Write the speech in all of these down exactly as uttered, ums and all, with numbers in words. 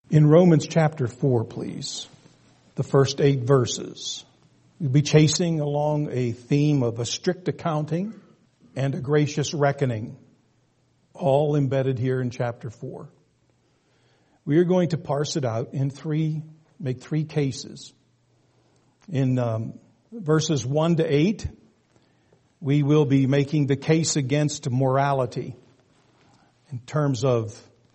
In Romans chapter four, please, the first eight verses. We'll be chasing along a theme of a strict accounting and a gracious reckoning, all embedded here in chapter four. We are going to parse it out in three, make three cases. In um, verses one to eight, we will be making the case against morality in terms of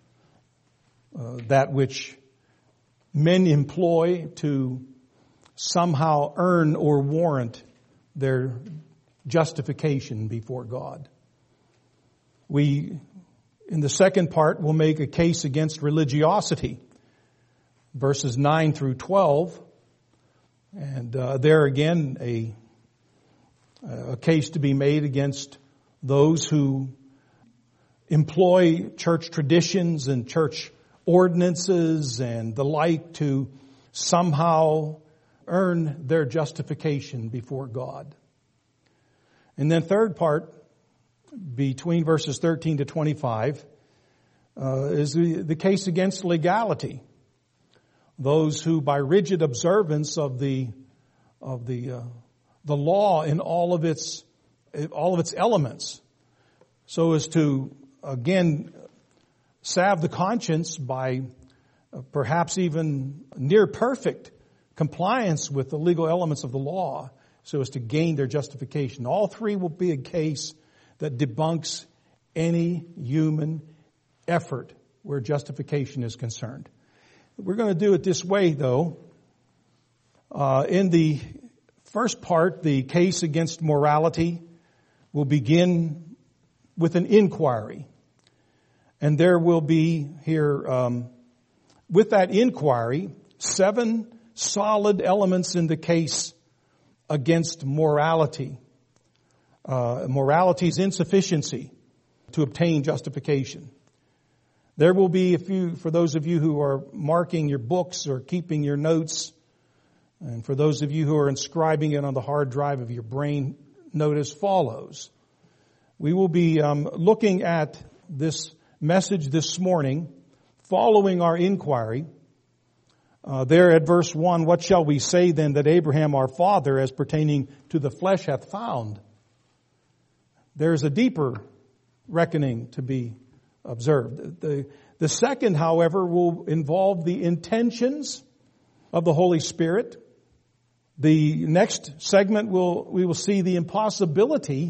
uh, that which men employ to somehow earn or warrant their justification before God. We, in the second part, will make a case against religiosity, verses nine through twelve. And uh, there again, a, a case to be made against those who employ church traditions and church ordinances and the like to somehow earn their justification before God. And then third part, between verses thirteen to twenty-five, uh, is the, the case against legality. Those who, by rigid observance of the of the uh, the law in all of its all of its elements, so as to again salve the conscience by uh, perhaps even near perfect compliance with the legal elements of the law, so as to gain their justification. All three will be a case that debunks any human effort where justification is concerned. We're going to do it this way, though. Uh, in the first part, the case against morality will begin with an inquiry. And there will be here, um, with that inquiry, seven solid elements in the case against morality. Uh, morality's insufficiency to obtain justification. There will be a few, for those of you who are marking your books or keeping your notes, and for those of you who are inscribing it on the hard drive of your brain, note as follows. We will be um, looking at this message this morning, following our inquiry. Uh, there at verse one, what shall we say then that Abraham our father as pertaining to the flesh hath found? There is a deeper reckoning to be observed. The, the second, however, will involve the intentions of the Holy Spirit. The next segment will, we will see the impossibility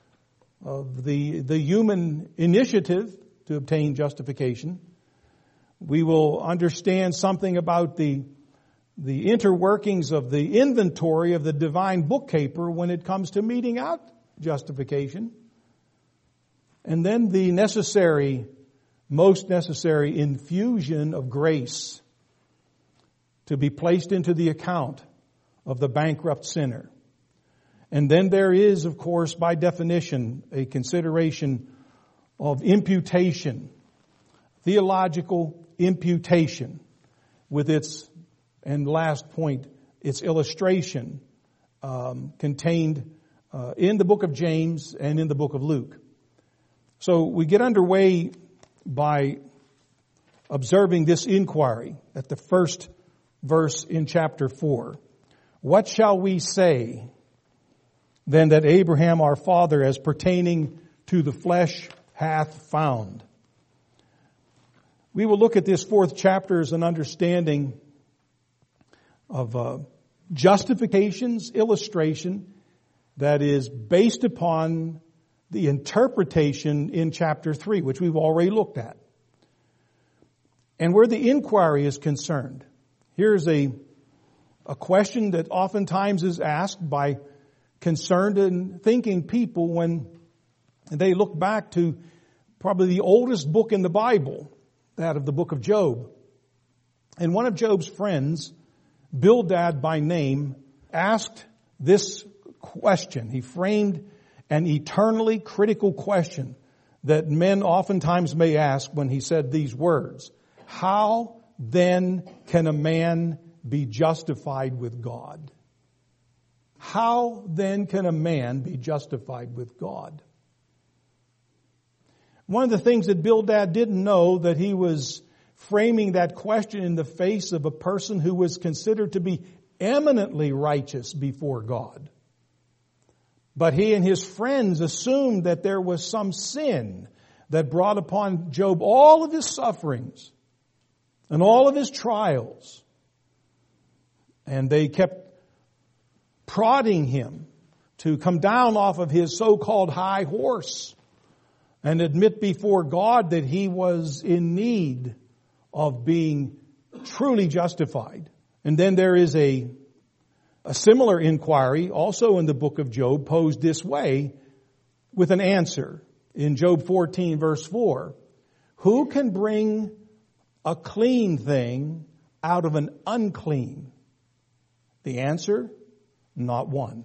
of the, the human initiative to obtain justification. We will understand something about the, the interworkings of the inventory of the divine bookkeeper when it comes to meting out justification. And then the necessary, most necessary infusion of grace to be placed into the account of the bankrupt sinner. And then there is, of course, by definition, a consideration of imputation, theological imputation, with its, and last point, its illustration um, contained uh, in the book of James and in the book of Luke. So we get underway by observing this inquiry at the first verse in chapter four. What shall we say then that Abraham our father as pertaining to the flesh hath found? We will look at this fourth chapter as an understanding of uh, justification's illustration that is based upon the interpretation in chapter three, which we've already looked at. And where the inquiry is concerned, here's a, a question that oftentimes is asked by concerned and thinking people when they look back to probably the oldest book in the Bible, that of the book of Job. And one of Job's friends, Bildad by name, asked this question. He framed an eternally critical question that men oftentimes may ask when he said these words. How then can a man be justified with God? How then can a man be justified with God? One of the things that Bildad didn't know that he was framing that question in the face of a person who was considered to be eminently righteous before God. But he and his friends assumed that there was some sin that brought upon Job all of his sufferings and all of his trials. And they kept prodding him to come down off of his so-called high horse and admit before God that he was in need of being truly justified. And then there is a, a similar inquiry also in the book of Job posed this way with an answer in Job fourteen verse four. Who can bring a clean thing out of an unclean? The answer, not one.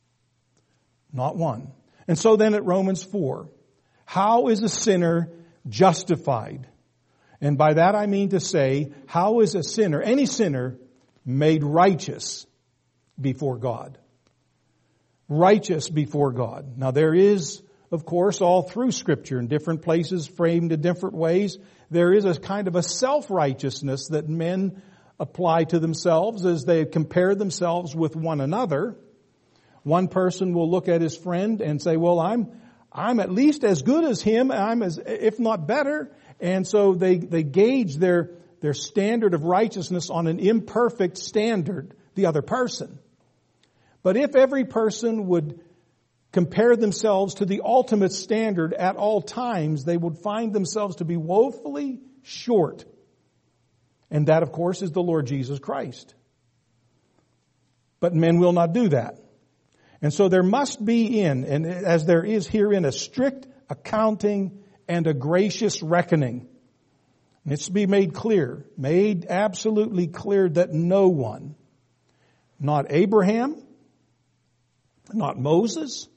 Not one. And so then at Romans four, how is a sinner justified? And by that I mean to say, how is a sinner, any sinner, made righteous before God? Righteous before God. Now there is, of course, all through Scripture in different places framed in different ways, there is a kind of a self-righteousness that men apply to themselves as they compare themselves with one another. One person will look at his friend and say, well, I'm, I'm at least as good as him. I'm as, if not better. And so they, they gauge their, their standard of righteousness on an imperfect standard, the other person. But if every person would compare themselves to the ultimate standard at all times, they would find themselves to be woefully short. And that, of course, is the Lord Jesus Christ. But men will not do that. And so there must be in, and as there is herein, a strict accounting and a gracious reckoning. And it's to be made clear, made absolutely clear that no one, not Abraham, not Moses,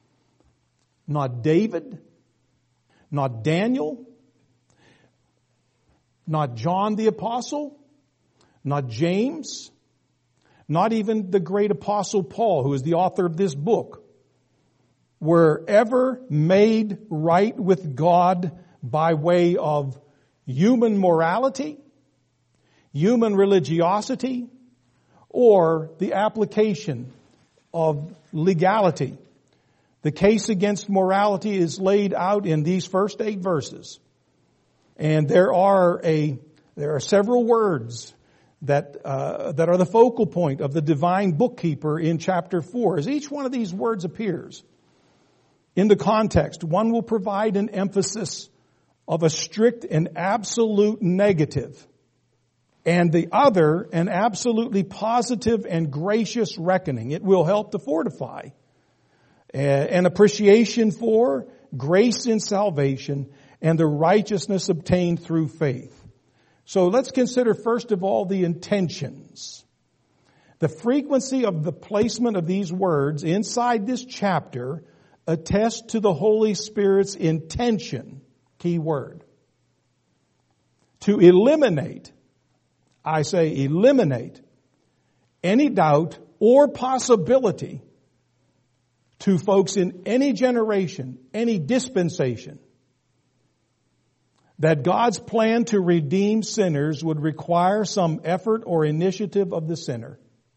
not David, not Daniel, not John the Apostle, not James, not even the great Apostle Paul, who is the author of this book, were ever made right with God by way of human morality, human religiosity, or the application of legality. The case against morality is laid out in these first eight verses. And there are a there are several words that uh, that are the focal point of the divine bookkeeper in chapter four. As each one of these words appears in the context, one will provide an emphasis of a strict and absolute negative, and the other an absolutely positive and gracious reckoning. It will help to fortify an appreciation for grace in salvation and the righteousness obtained through faith. So let's consider first of all the intentions. The frequency of the placement of these words inside this chapter attests to the Holy Spirit's intention, key word, to eliminate, I say eliminate, any doubt or possibility to folks in any generation, any dispensation, that God's plan to redeem sinners would require some effort or initiative of the sinner.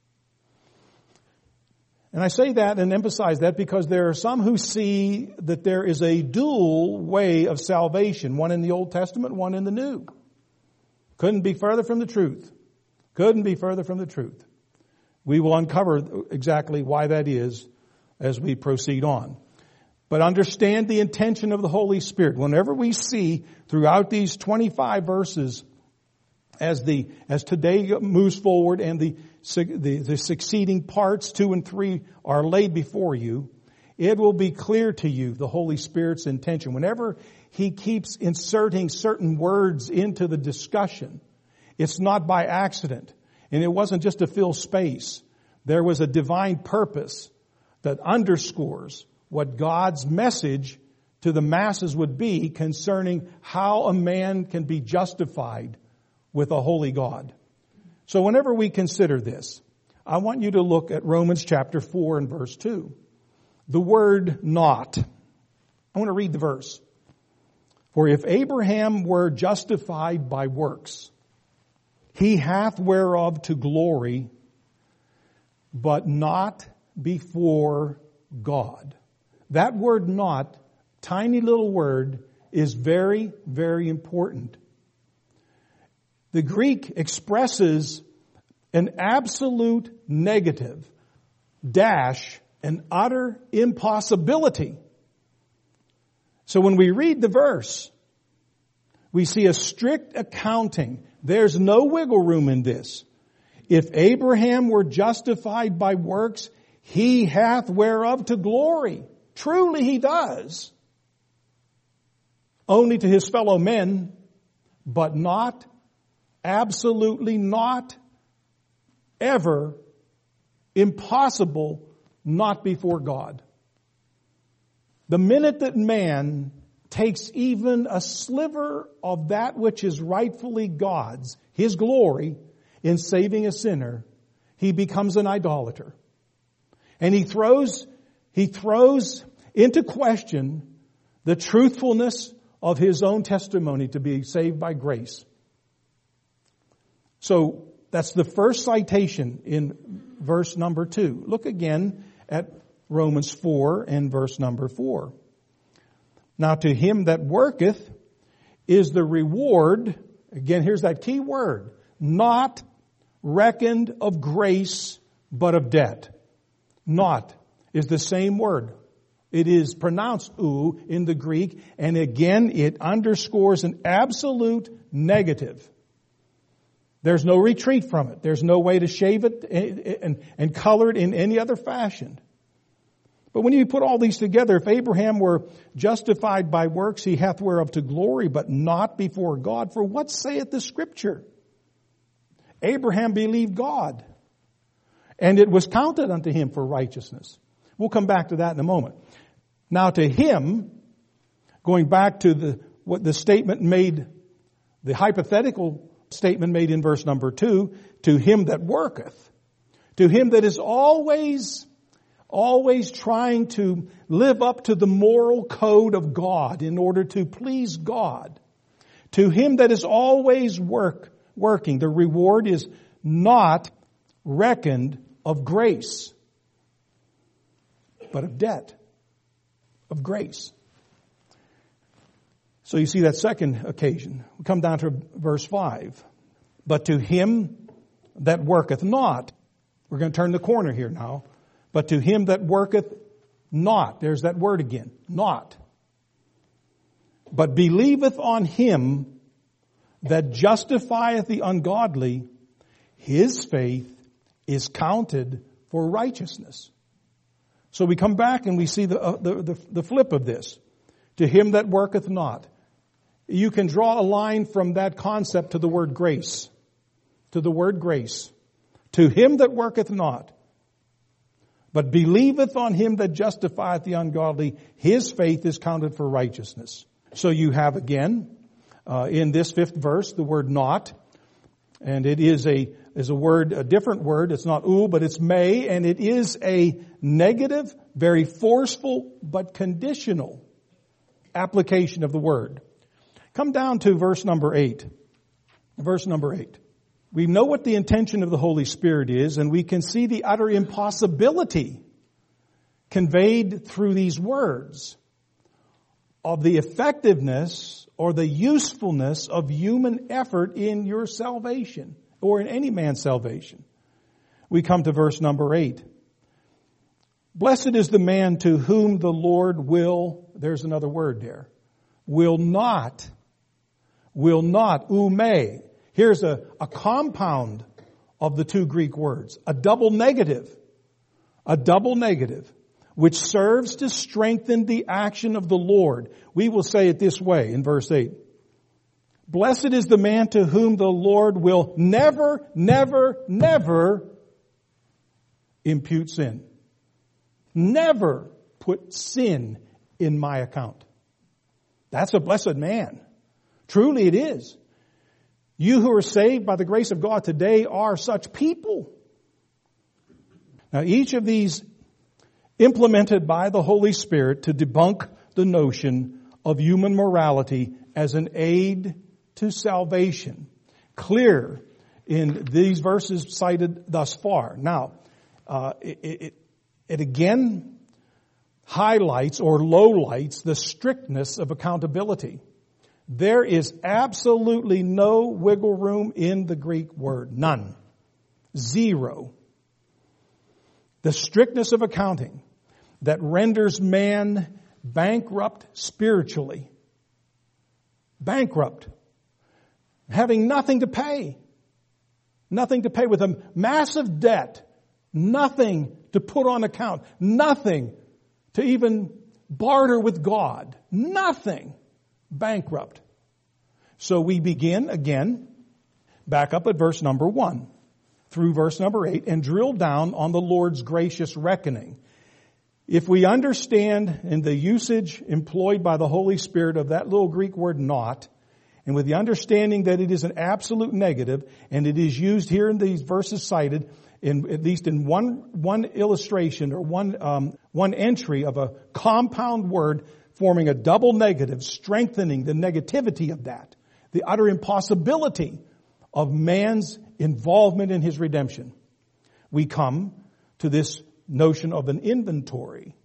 And I say that and emphasize that because there are some who see that there is a dual way of salvation, one in the Old Testament, one in the New. Couldn't be further from the truth. Couldn't be further from the truth. We will uncover exactly why that is as we proceed on. But understand the intention of the Holy Spirit. Whenever we see throughout these twenty-five verses, as the as today moves forward and the, the the succeeding parts two and three are laid before you, it will be clear to you the Holy Spirit's intention. Whenever He keeps inserting certain words into the discussion, it's not by accident. And it wasn't just to fill space. There was a divine purpose that underscores what God's message to the masses would be concerning how a man can be justified with a holy God. So whenever we consider this, I want you to look at Romans chapter four and verse two. The word not. I want to read the verse. For if Abraham were justified by works, he hath whereof to glory, but not before God. That word not, tiny little word, is very, very important. The Greek expresses an absolute negative, dash, an utter impossibility. So when we read the verse, we see a strict accounting. There's no wiggle room in this. If Abraham were justified by works, he hath whereof to glory. Truly he does. Only to his fellow men, but not, absolutely not, ever, impossible, not before God. The minute that man takes even a sliver of that which is rightfully God's, his glory, in saving a sinner, he becomes an idolater. And he throws, he throws into question the truthfulness of his own testimony to be saved by grace. So that's the first citation in verse number two. Look again at Romans four and verse number four. Now to him that worketh is the reward, again here's that key word, not reckoned of grace, but of debt. Not is the same word. It is pronounced ou in the Greek, and again it underscores an absolute negative. There's no retreat from it. There's no way to shave it and, and, and color it in any other fashion. But when you put all these together, if Abraham were justified by works, he hath whereof to glory, but not before God. For what saith the Scripture? Abraham believed God, and it was counted unto him for righteousness. We'll come back to that in a moment. Now to him, going back to the what the statement made, the hypothetical statement made in verse number two, to him that worketh, to him that is always, always trying to live up to the moral code of God in order to please God, to him that is always work, working, the reward is not reckoned of grace, but of debt, of grace. So you see that second occasion. We come down to verse five. But to him that worketh not. We're going to turn the corner here now. But to him that worketh not. There's that word again. Not. But believeth on him that justifieth the ungodly, his faith is counted for righteousness. So we come back and we see the, uh, the, the, the flip of this. To him that worketh not. You can draw a line from that concept to the word grace. To the word grace. To him that worketh not, but believeth on him that justifieth the ungodly, his faith is counted for righteousness. So you have again, uh, in this fifth verse, the word not. And it is a, is a word, a different word. It's not ou, but it's may. And it is a negative, very forceful, but conditional application of the word. Come down to verse number eight. Verse number eight. We know what the intention of the Holy Spirit is, and we can see the utter impossibility conveyed through these words of the effectiveness or the usefulness of human effort in your salvation or in any man's salvation. We come to verse number eight. Blessed is the man to whom the Lord will, there's another word there, will not, will not, ou may. Here's a, a compound of the two Greek words, a double negative, a double negative, which serves to strengthen the action of the Lord. We will say it this way in verse eight. Blessed is the man to whom the Lord will never, never, never impute sin. Never put sin in my account. That's a blessed man. Truly it is. You who are saved by the grace of God today are such people. Now each of these implemented by the Holy Spirit to debunk the notion of human morality as an aid to salvation. Clear in these verses cited thus far. Now, uh, it, it, it again highlights or lowlights the strictness of accountability. There is absolutely no wiggle room in the Greek word. None. Zero. The strictness of accounting that renders man bankrupt spiritually. Bankrupt. Having nothing to pay. Nothing to pay, with a massive debt. Nothing to put on account. Nothing to even barter with God. Nothing. Bankrupt. So we begin again, back up at verse number one through verse number eight, and drill down on the Lord's gracious reckoning. If we understand in the usage employed by the Holy Spirit of that little Greek word not, and with the understanding that it is an absolute negative, and it is used here in these verses cited, in at least in one one illustration or one um, one entry of a compound word forming a double negative, strengthening the negativity of that, the utter impossibility of man's involvement in his redemption, we come to this notion of an inventory.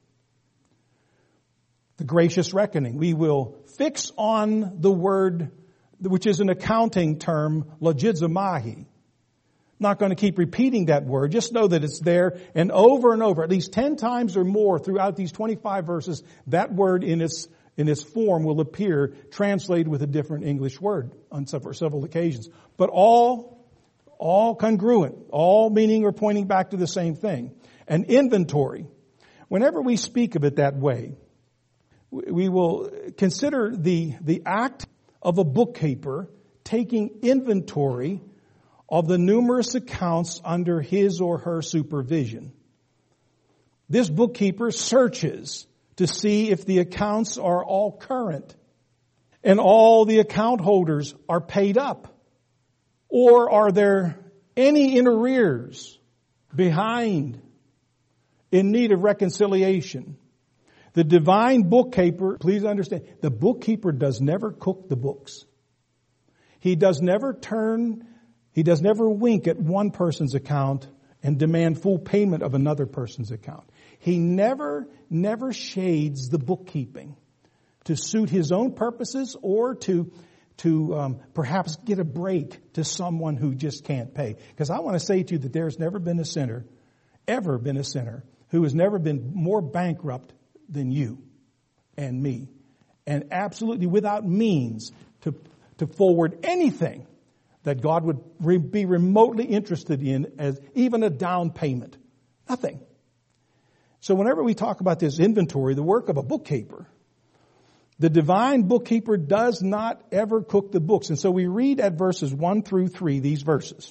The gracious reckoning. We will fix on the word, which is an accounting term, logizomai. Not going to keep repeating that word. Just know that it's there, and over and over, at least ten times or more throughout these twenty-five verses, that word in its in its form will appear translated with a different English word on several, several occasions. But all, all congruent, all meaning or pointing back to the same thing. An inventory. Whenever we speak of it that way, we will consider the, the act of a bookkeeper taking inventory of the numerous accounts under his or her supervision. This bookkeeper searches to see if the accounts are all current and all the account holders are paid up, or are there any in arrears, behind, in need of reconciliation. The divine bookkeeper, please understand, the bookkeeper does never cook the books. He does never turn He does never wink at one person's account and demand full payment of another person's account. He never, never shades the bookkeeping to suit his own purposes or to, to um, perhaps get a break to someone who just can't pay. Because I want to say to you that there's never been a sinner, ever been a sinner, who has never been more bankrupt than you and me. And absolutely without means to, to forward anything that God would re- be remotely interested in as even a down payment. Nothing. So whenever we talk about this inventory, the work of a bookkeeper, the divine bookkeeper does not ever cook the books. And so we read at verses one through three, these verses.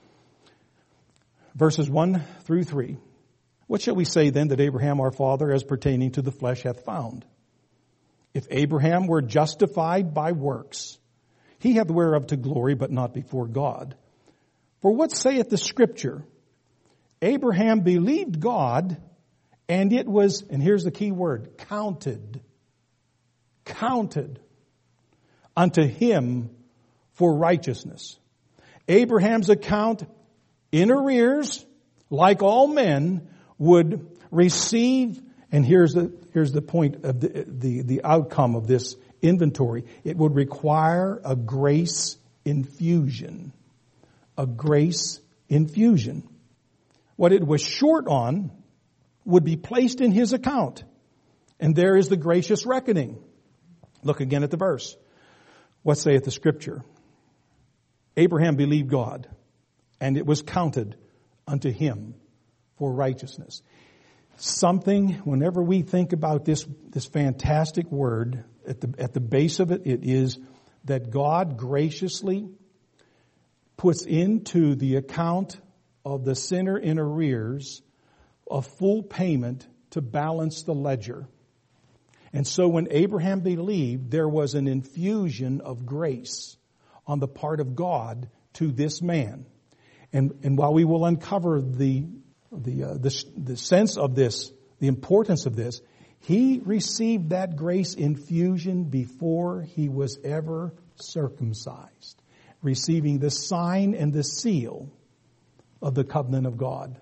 Verses one through three. What shall we say then that Abraham our father as pertaining to the flesh hath found? If Abraham were justified by works, he hath whereof to glory, but not before God. For what saith the Scripture? Abraham believed God, and it was, and here's the key word, counted. Counted unto him for righteousness. Abraham's account in arrears, like all men, would receive, and here's the, here's the point of the, the, the outcome of this inventory. It would require a grace infusion. A grace infusion. What it was short on would be placed in his account. And there is the gracious reckoning. Look again at the verse. What saith the Scripture? Abraham believed God, and it was counted unto him for righteousness. Something, whenever we think about this, this fantastic word, at the, at the base of it, it is that God graciously puts into the account of the sinner in arrears a full payment to balance the ledger. And so when Abraham believed, there was an infusion of grace on the part of God to this man. And, and while we will uncover the, the, uh, the, the sense of this, the importance of this, He received that grace infusion before he was ever circumcised, receiving the sign and the seal of the covenant of God.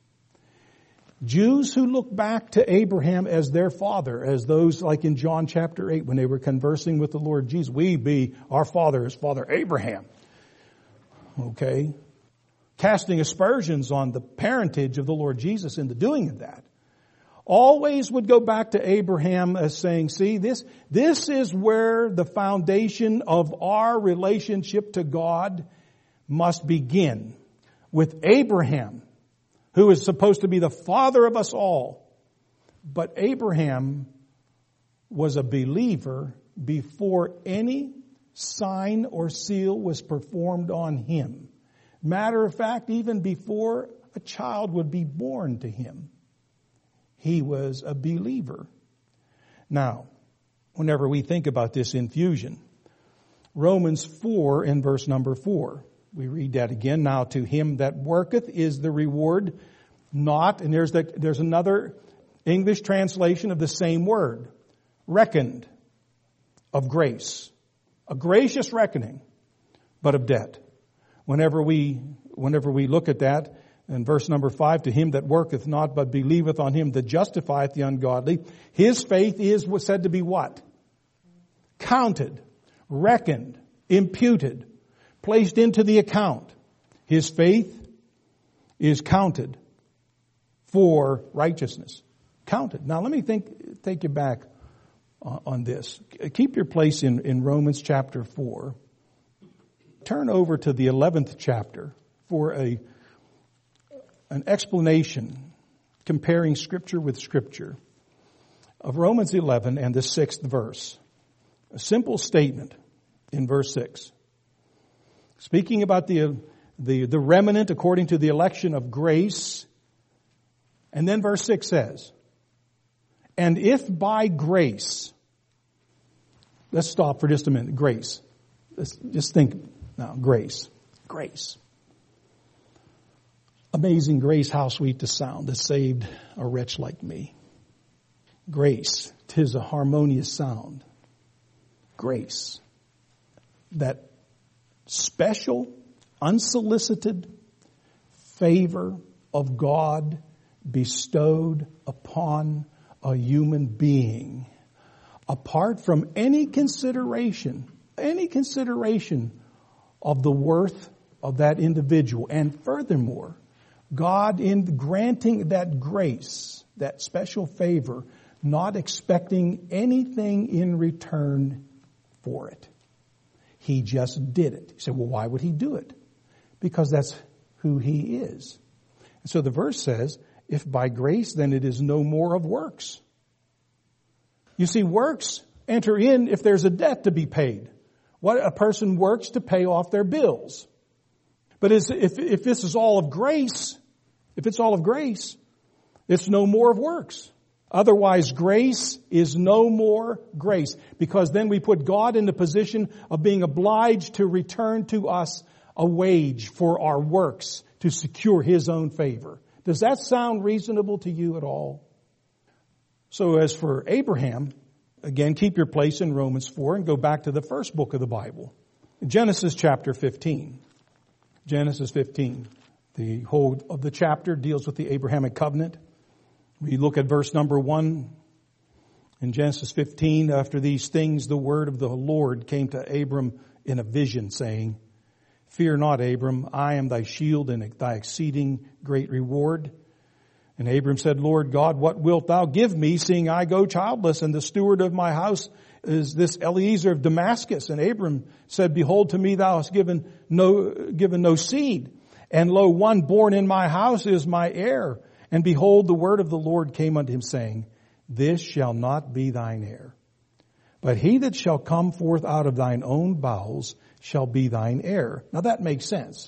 Jews who look back to Abraham as their father, as those like in John chapter eight when they were conversing with the Lord Jesus, we be, our father is Father Abraham. Okay? Casting aspersions on the parentage of the Lord Jesus in the doing of that. Always would go back to Abraham as saying, see, this, this is where the foundation of our relationship to God must begin. With Abraham, who is supposed to be the father of us all. But Abraham was a believer before any sign or seal was performed on him. Matter of fact, even before a child would be born to him, he was a believer. Now, whenever we think about this infusion, Romans four in verse number four, we read that again. Now to him that worketh is the reward not, and there's the, there's another English translation of the same word, reckoned of grace. A gracious reckoning, but of debt. Whenever we, whenever we look at that, in verse number five, to him that worketh not, but believeth on him that justifieth the ungodly, his faith is said to be what? Counted, reckoned, imputed, placed into the account. His faith is counted for righteousness. Counted. Now let me think, take you back on this. Keep your place in, in Romans chapter four. Turn over to the eleventh chapter for a an explanation comparing Scripture with Scripture of Romans eleven and the sixth verse. A simple statement in verse six. Speaking about the, the, the remnant according to the election of grace. And then verse six says, and if by grace, let's stop for just a minute, grace. Let's just think now, grace. Grace. Amazing grace, how sweet the sound that saved a wretch like me. Grace, 'tis a harmonious sound. Grace. That special, unsolicited favor of God bestowed upon a human being, apart from any consideration, any consideration of the worth of that individual. And furthermore, God, in granting that grace, that special favor, not expecting anything in return for it. He just did it. You say, well, why would he do it? Because that's who he is. And so the verse says, if by grace, then it is no more of works. You see, works enter in if there's a debt to be paid. What a person works to pay off their bills. But if, if this is all of grace, if it's all of grace, it's no more of works. Otherwise, grace is no more grace. Because then we put God in the position of being obliged to return to us a wage for our works to secure His own favor. Does that sound reasonable to you at all? So as for Abraham, again, keep your place in Romans four and go back to the first book of the Bible. Genesis chapter fifteen. Genesis fifteen. The whole of the chapter deals with the Abrahamic covenant. We look at verse number one in Genesis fifteen. After these things, the word of the Lord came to Abram in a vision, saying, Fear not, Abram, I am thy shield and thy exceeding great reward. And Abram said, Lord God, what wilt thou give me, seeing I go childless, and the steward of my house is this Eliezer of Damascus? And Abram said, Behold, to me thou hast given no, given no seed. And lo, one born in my house is my heir. And behold, the word of the Lord came unto him, saying, This shall not be thine heir, but he that shall come forth out of thine own bowels shall be thine heir. Now that makes sense.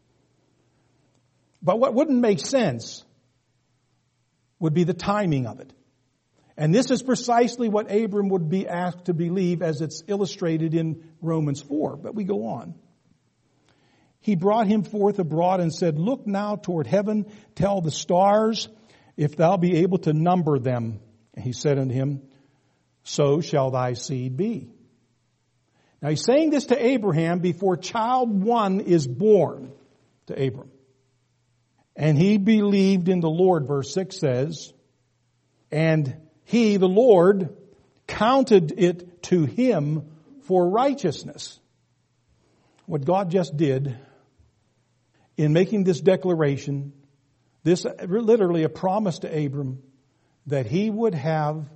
But what wouldn't make sense would be the timing of it. And this is precisely what Abram would be asked to believe as it's illustrated in Romans four. But we go on. He brought him forth abroad and said, Look now toward heaven, tell the stars, if thou be able to number them. And he said unto him, so shall thy seed be. Now he's saying this to Abraham before child one is born to Abram. And he believed in the Lord, verse six says, and he, the Lord, counted it to him for righteousness. What God just did in making this declaration, this literally a promise to Abram that he would have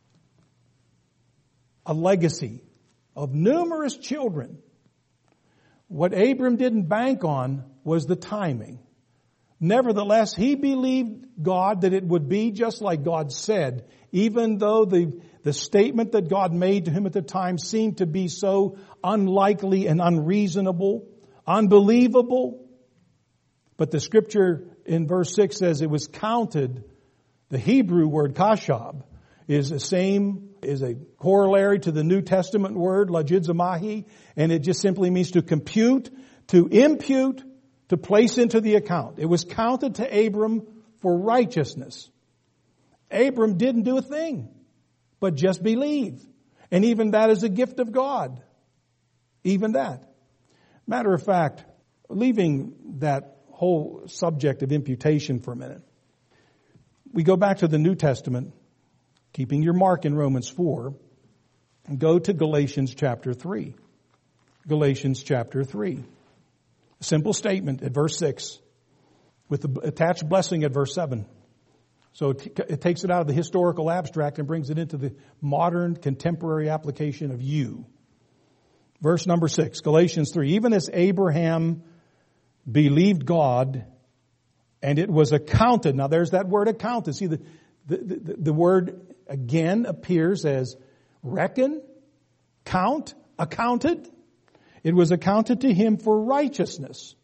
a legacy of numerous children. What Abram didn't bank on was the timing. Nevertheless, he believed God that it would be just like God said, even though the, the statement that God made to him at the time seemed to be so unlikely and unreasonable, unbelievable. But the scripture in verse six says it was counted. The Hebrew word kashab is the same, is a corollary to the New Testament word lagizamahi, and it just simply means to compute, to impute, to place into the account. It was counted to Abram for righteousness. Abram didn't do a thing, but just believe. And even that is a gift of God. Even that. Matter of fact, leaving that whole subject of imputation for a minute, we go back to the New Testament, keeping your mark in Romans four, and go to Galatians chapter three. Galatians chapter three. A simple statement at verse six with the attached blessing at verse seven. So it, it takes it out of the historical abstract and brings it into the modern contemporary application of you. Verse number six, Galatians three. Even as Abraham believed God, and it was accounted. Now there's that word accounted. See, the, the, the, the word again appears as reckon, count, accounted. It was accounted to him for righteousness.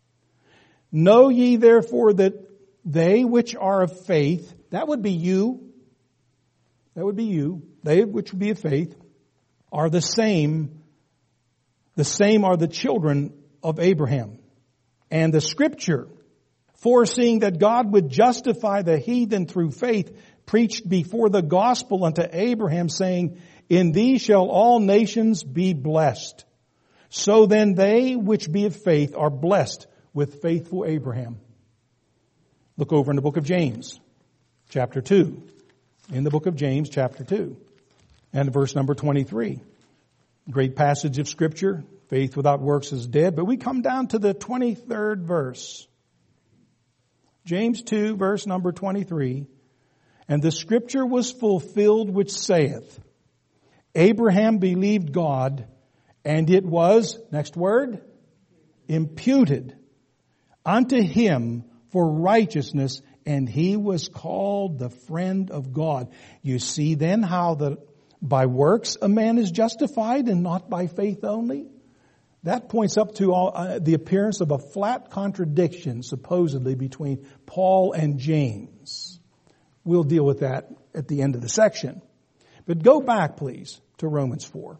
Know ye therefore that they which are of faith, that would be you, that would be you, they which would be of faith, are the same, the same are the children of Abraham. And the scripture, foreseeing that God would justify the heathen through faith, preached before the gospel unto Abraham, saying, in thee shall all nations be blessed. So then they which be of faith are blessed with faithful Abraham. Look over in the book of James, chapter two. In the book of James, chapter two, and verse number twenty-three. Great passage of scripture. Faith without works is dead. But we come down to the twenty-third verse. James two, verse number twenty-three. And the scripture was fulfilled which saith, Abraham believed God, and it was, next word, imputed unto him for righteousness, and he was called the friend of God. You see then how that by works a man is justified and not by faith only? That points up to all, uh, the appearance of a flat contradiction, supposedly, between Paul and James. We'll deal with that at the end of the section. But go back, please, to Romans four.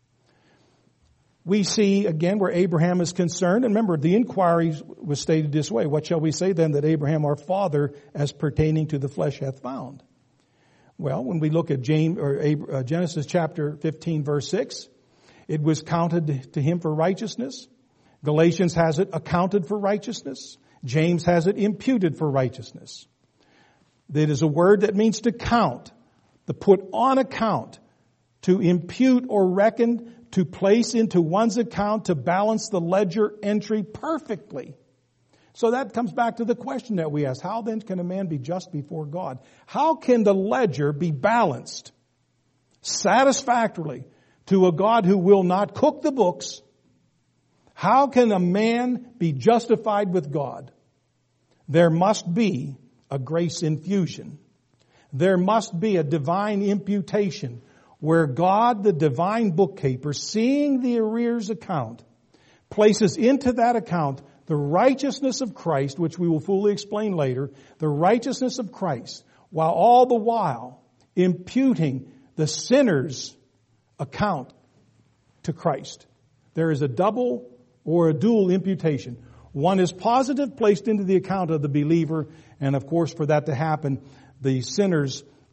We see, again, where Abraham is concerned. And remember, the inquiry was stated this way. What shall we say then that Abraham our father as pertaining to the flesh hath found? Well, when we look at James, or Genesis chapter fifteen, verse six, it was counted to him for righteousness. Galatians has it accounted for righteousness. James has it imputed for righteousness. It is a word that means to count, to put on account, to impute or reckon, to place into one's account, to balance the ledger entry perfectly. So that comes back to the question that we asked. How then can a man be just before God? How can the ledger be balanced satisfactorily to a God who will not cook the books? How can a man be justified with God? There must be a grace infusion. There must be a divine imputation where God, the divine bookkeeper, seeing the arrears account, places into that account the righteousness of Christ, which we will fully explain later, the righteousness of Christ, while all the while imputing the sinner's account to Christ. There is a double or a dual imputation. One is positive, placed into the account of the believer, and of course for that to happen, the sinner's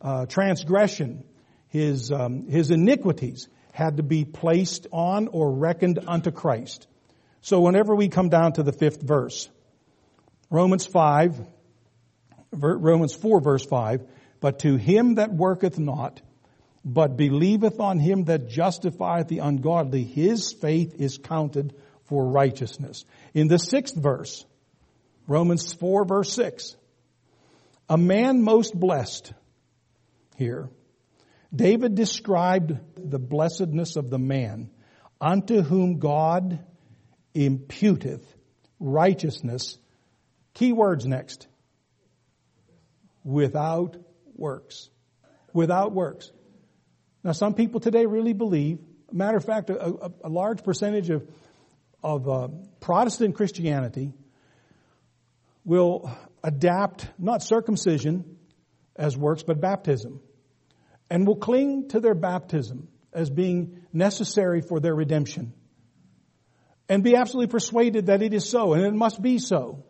uh, transgression, his um, his iniquities had to be placed on or reckoned unto Christ. So whenever we come down to the fifth verse, Romans five, Romans four verse five, but to him that worketh not, but believeth on him that justifieth the ungodly, his faith is counted for righteousness. In the sixth verse, Romans four verse six, a man most blessed here, David described the blessedness of the man unto whom God imputeth righteousness. Key words next. Without works. Without works. Now some people today really believe, matter of fact, a, a, a large percentage of, of uh, Protestant Christianity will adapt not circumcision as works, but baptism. And will cling to their baptism as being necessary for their redemption. And be absolutely persuaded that it is so, and it must be so.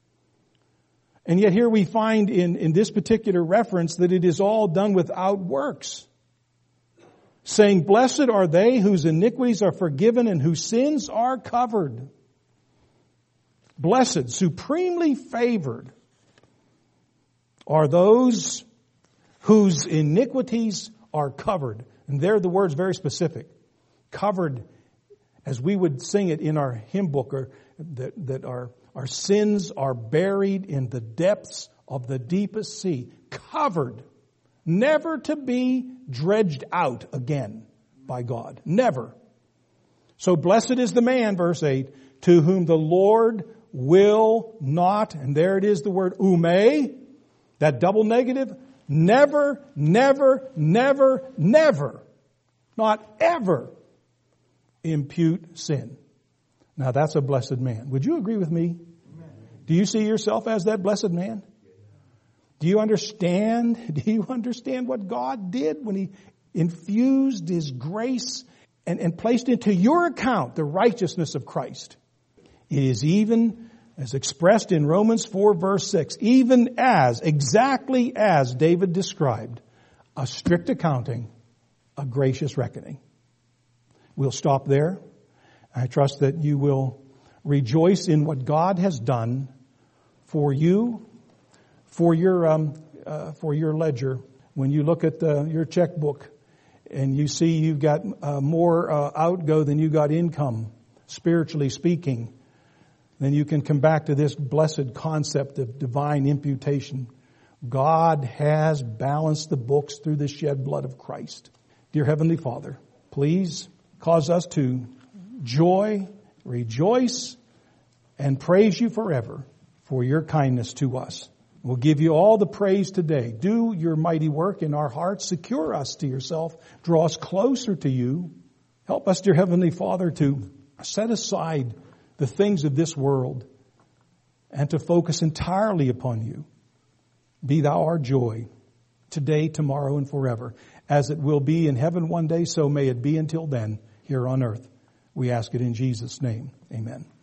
And yet here we find in, in this particular reference that it is all done without works. Saying, blessed are they whose iniquities are forgiven and whose sins are covered. Blessed, supremely favored are those whose iniquities are covered. And there the word's very specific. Covered, as we would sing it in our hymn book, or that, that our, our sins are buried in the depths of the deepest sea. Covered. Never to be dredged out again by God. Never. So blessed is the man, verse eight, to whom the Lord will not, and there it is the word ume, that double negative, never, never, never, never, not ever impute sin. Now that's a blessed man. Would you agree with me? Amen. Do you see yourself as that blessed man? Do you understand? Do you understand what God did when He infused His grace and, and placed into your account the righteousness of Christ? It is even as expressed in Romans four verse six, even as, exactly as David described, a strict accounting, a gracious reckoning. We'll stop there. I trust that you will rejoice in what God has done for you, for your um, uh, for your ledger. When you look at the, your checkbook and you see you've got uh, more uh, outgo than you got income, spiritually speaking, then you can come back to this blessed concept of divine imputation. God has balanced the books through the shed blood of Christ. Dear Heavenly Father, please cause us to joy, rejoice, and praise You forever for Your kindness to us. We'll give You all the praise today. Do Your mighty work in our hearts. Secure us to Yourself. Draw us closer to You. Help us, dear Heavenly Father, to set aside the things of this world and to focus entirely upon You. Be Thou our joy today, tomorrow, and forever. As it will be in heaven one day, so may it be until then here on earth. We ask it in Jesus' name. Amen.